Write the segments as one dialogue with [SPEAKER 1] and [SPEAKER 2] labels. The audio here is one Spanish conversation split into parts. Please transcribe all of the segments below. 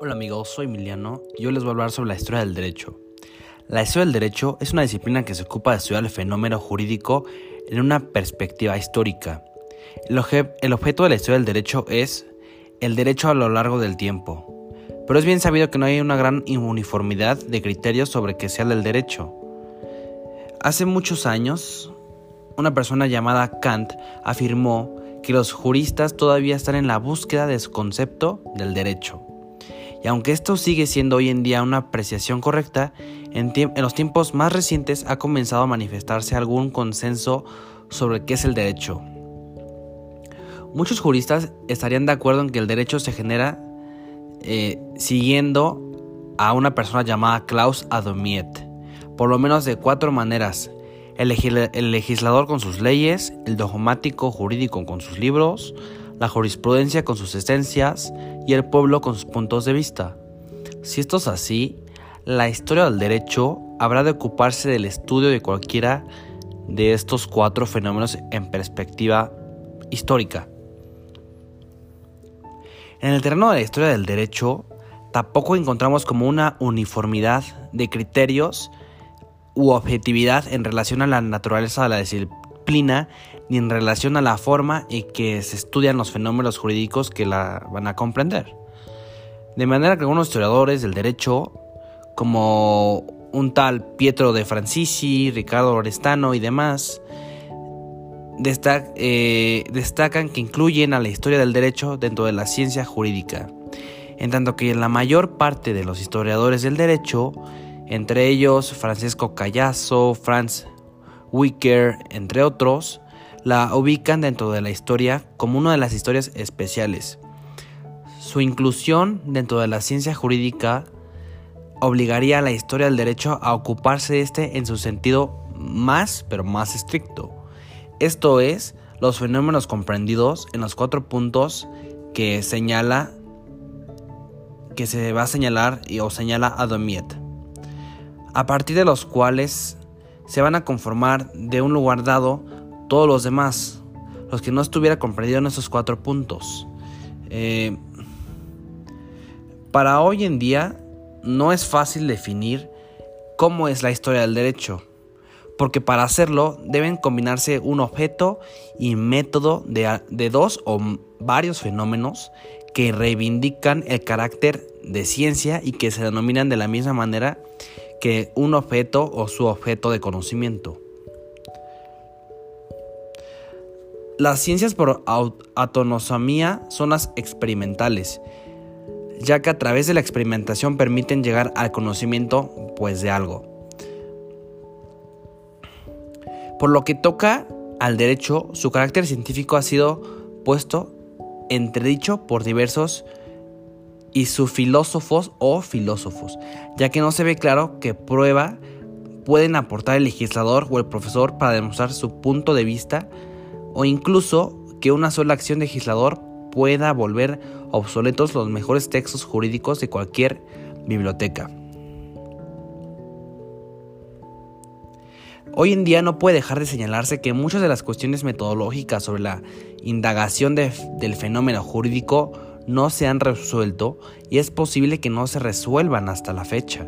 [SPEAKER 1] Hola amigos, soy Emiliano y hoy les voy a hablar sobre la historia del derecho. La historia del derecho es una disciplina que se ocupa de estudiar el fenómeno jurídico en una perspectiva histórica. El objeto de la historia del derecho es el derecho a lo largo del tiempo, pero es bien sabido que no hay una gran uniformidad de criterios sobre qué sea el derecho. Hace muchos años, una persona llamada Kant afirmó que los juristas todavía están en la búsqueda de su concepto del derecho. Y aunque esto sigue siendo hoy en día una apreciación correcta, en los tiempos más recientes ha comenzado a manifestarse algún consenso sobre qué es el derecho. Muchos juristas estarían de acuerdo en que el derecho se genera siguiendo a una persona llamada Claude Adomeit, por lo menos de 4 maneras: el legislador con sus leyes, el dogmático jurídico con sus libros, la jurisprudencia con sus esencias y el pueblo con sus puntos de vista. Si esto es así, la historia del derecho habrá de ocuparse del estudio de cualquiera de estos 4 fenómenos en perspectiva histórica. En el terreno de la historia del derecho, tampoco encontramos como una uniformidad de criterios u objetividad en relación a la naturaleza de la disciplina, ni en relación a la forma en que se estudian los fenómenos jurídicos que la van a comprender. De manera que algunos historiadores del derecho, como un tal Pietro de Francisci, Ricardo Orestano y demás, destacan que incluyen a la historia del derecho dentro de la ciencia jurídica, en tanto que la mayor parte de los historiadores del derecho, entre ellos Francesco Callazo, Franz Wicker, entre otros, la ubican dentro de la historia como una de las historias especiales. Su inclusión dentro de la ciencia jurídica obligaría a la historia del derecho a ocuparse de este en su sentido más estricto. Esto es, los fenómenos comprendidos en los 4 puntos que se va a señalar o señala Adomeit, a partir de los cuales se van a conformar de un lugar dado todos los demás, los que no estuviera comprendido en esos 4 puntos. Para hoy en día no es fácil definir cómo es la historia del derecho, porque para hacerlo deben combinarse un objeto y método de 2 o varios fenómenos que reivindican el carácter de ciencia y que se denominan de la misma manera que un objeto o su objeto de conocimiento. Las ciencias por autonomía son las experimentales, ya que a través de la experimentación permiten llegar al conocimiento de algo. Por lo que toca al derecho, su carácter científico ha sido puesto entredicho por diversos y sus filósofos, ya que no se ve claro qué prueba pueden aportar el legislador o el profesor para demostrar su punto de vista, o incluso que una sola acción de legislador pueda volver obsoletos los mejores textos jurídicos de cualquier biblioteca. Hoy en día no puede dejar de señalarse que muchas de las cuestiones metodológicas sobre la indagación del fenómeno jurídico no se han resuelto y es posible que no se resuelvan hasta la fecha.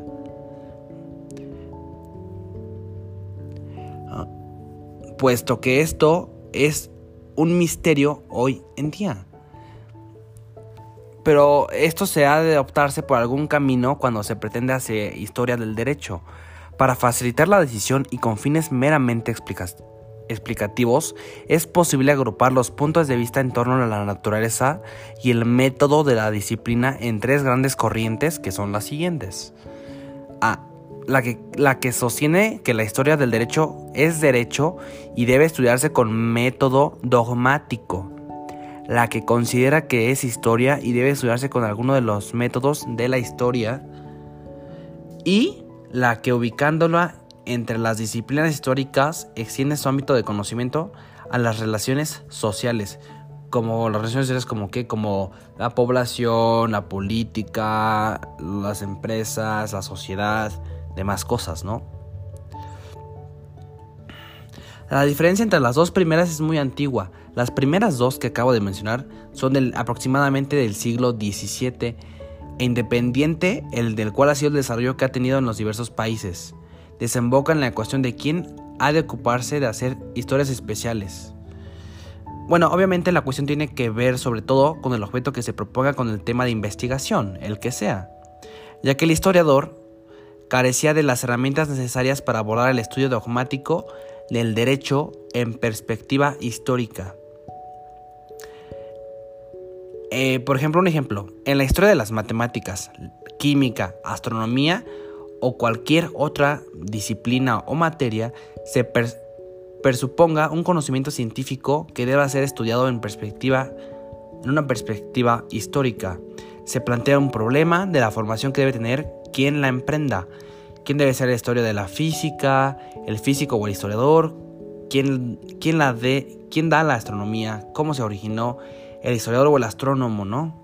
[SPEAKER 1] Puesto que esto es un misterio hoy en día. Pero esto se ha de optarse por algún camino cuando se pretende hacer historia del derecho. Para facilitar la decisión y con fines meramente explicativos, es posible agrupar los puntos de vista en torno a la naturaleza y el método de la disciplina en 3 grandes corrientes, que son las siguientes. La que sostiene que la historia del derecho es derecho y debe estudiarse con método dogmático. La que considera que es historia y debe estudiarse con alguno de los métodos de la historia. Y la que, ubicándola entre las disciplinas históricas, extiende su ámbito de conocimiento a las relaciones sociales, como las relaciones sociales como la población, la política, las empresas, la sociedad, demás cosas, ¿no? La diferencia entre las 2 primeras es muy antigua. Las primeras 2 que acabo de mencionar son aproximadamente del siglo XVII e independiente el del cual ha sido el desarrollo que ha tenido en los diversos países. Desemboca en la cuestión de quién ha de ocuparse de hacer historias especiales. Bueno, obviamente la cuestión tiene que ver sobre todo con el objeto que se proponga con el tema de investigación, el que sea, ya que el historiador carecía de las herramientas necesarias para abordar el estudio dogmático del derecho en perspectiva histórica. Por ejemplo, en la historia de las matemáticas, química, astronomía o cualquier otra disciplina o materia, se presuponga un conocimiento científico que deba ser estudiado en una perspectiva histórica. Se plantea un problema de la formación que debe tener quien la emprenda. ¿Quién debe ser la historia de la física, el físico o el historiador? ¿Quién da la astronomía? ¿Cómo se originó el historiador o el astrónomo, no?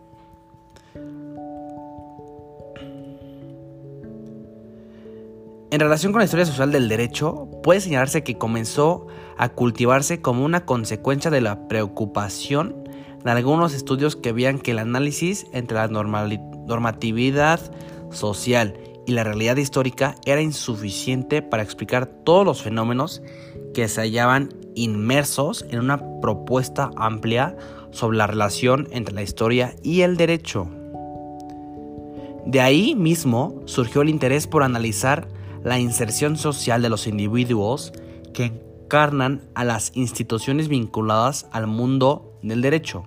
[SPEAKER 1] En relación con la historia social del derecho, puede señalarse que comenzó a cultivarse como una consecuencia de la preocupación de algunos estudios que veían que el análisis entre la normatividad social y la realidad histórica era insuficiente para explicar todos los fenómenos que se hallaban inmersos en una propuesta amplia sobre la relación entre la historia y el derecho. De ahí mismo surgió el interés por analizar la inserción social de los individuos que encarnan a las instituciones vinculadas al mundo del derecho.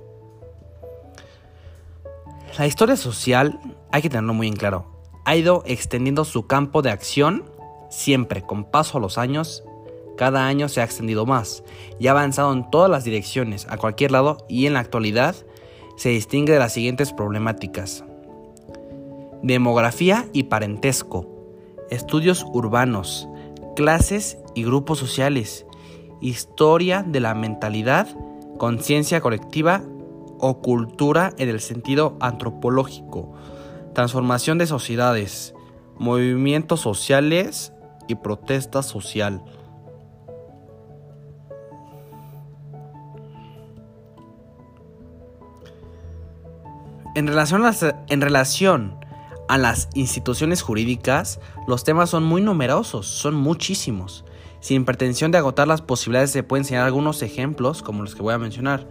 [SPEAKER 1] La historia social, hay que tenerlo muy en claro, ha ido extendiendo su campo de acción siempre con paso a los años. Cada año se ha extendido más y ha avanzado en todas las direcciones, a cualquier lado, y en la actualidad se distingue de las siguientes problemáticas: demografía y parentesco, estudios urbanos, clases y grupos sociales, historia de la mentalidad, conciencia colectiva o cultura en el sentido antropológico, transformación de sociedades, movimientos sociales y protesta social. En relación a las instituciones jurídicas, los temas son muy numerosos, son muchísimos. Sin pretensión de agotar las posibilidades, se pueden enseñar algunos ejemplos, como los que voy a mencionar.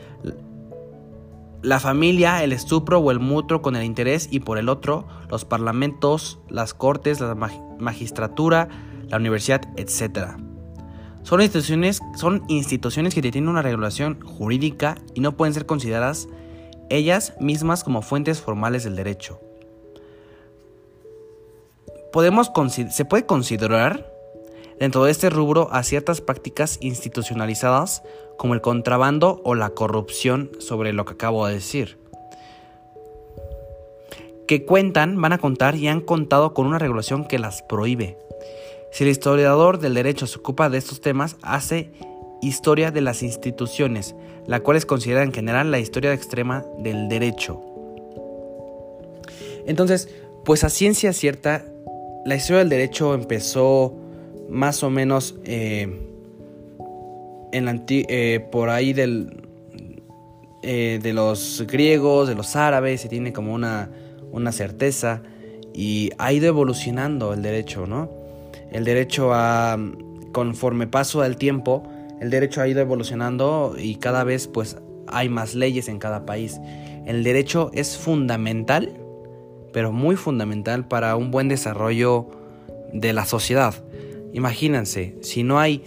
[SPEAKER 1] La familia, el estupro o el mutuo con el interés, y por el otro, los parlamentos, las cortes, la magistratura, la universidad, etc. Son instituciones que tienen una regulación jurídica y no pueden ser consideradas ellas mismas como fuentes formales del derecho. Se puede considerar dentro de este rubro a ciertas prácticas institucionalizadas como el contrabando o la corrupción, sobre lo que acabo de decir, que van a contar y han contado con una regulación que las prohíbe. Si el historiador del derecho se ocupa de estos temas, hace historia de las instituciones, la cual es considerada en general la historia extrema del derecho. Entonces, pues a ciencia cierta, la historia del derecho empezó más o menos por ahí de los griegos, de los árabes, se tiene como una certeza, y ha ido evolucionando el derecho, ¿no? El derecho conforme paso del tiempo, el derecho ha ido evolucionando y cada vez pues hay más leyes en cada país. El derecho es fundamental, pero muy fundamental para un buen desarrollo de la sociedad. Imagínense, si no hay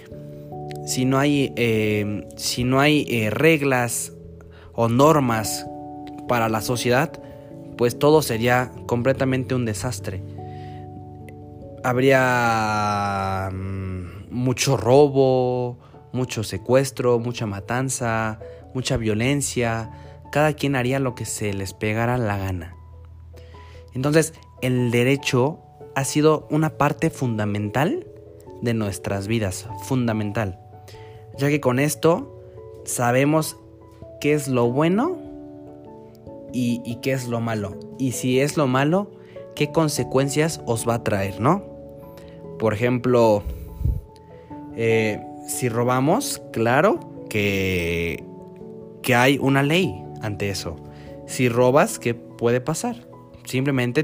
[SPEAKER 1] reglas o normas para la sociedad, pues todo sería completamente un desastre. Habría mucho robo, mucho secuestro, mucha matanza, mucha violencia. Cada quien haría lo que se les pegara la gana. Entonces, el derecho ha sido una parte fundamental de nuestras vidas, fundamental, ya que con esto sabemos qué es lo bueno y qué es lo malo, y si es lo malo, qué consecuencias os va a traer, ¿no? Por ejemplo, si robamos, claro que hay una ley ante eso. Si robas, ¿qué puede pasar? simplemente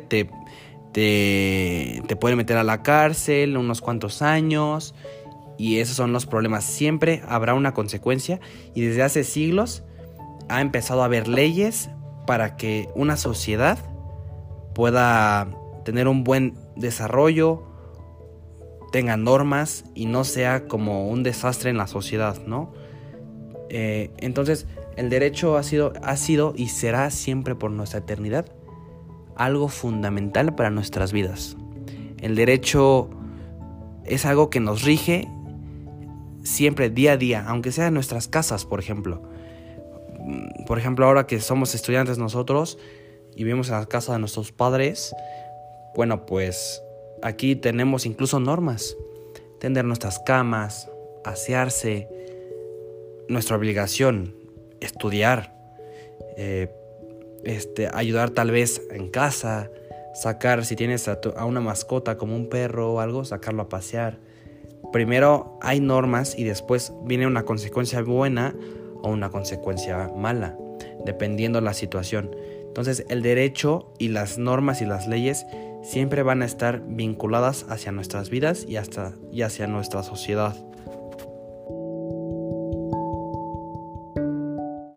[SPEAKER 1] te pueden meter a la cárcel unos cuantos años, y esos son los problemas. Siempre habrá una consecuencia, y desde hace siglos ha empezado a haber leyes para que una sociedad pueda tener un buen desarrollo, tenga normas y no sea como un desastre en la sociedad, ¿no? Entonces, el derecho ha sido y será siempre por nuestra eternidad algo fundamental para nuestras vidas. El derecho es algo que nos rige siempre, día a día, aunque sea en nuestras casas, por ejemplo. Por ejemplo, ahora que somos estudiantes nosotros y vivimos en la casa de nuestros padres, bueno, pues aquí tenemos incluso normas. Tender nuestras camas, asearse, nuestra obligación, estudiar, ayudar tal vez en casa, sacar, si tienes a una mascota como un perro o algo, sacarlo a pasear. Primero hay normas y después viene una consecuencia buena o una consecuencia mala, dependiendo la situación. Entonces, el derecho y las normas y las leyes siempre van a estar vinculadas hacia nuestras vidas y hacia nuestra sociedad.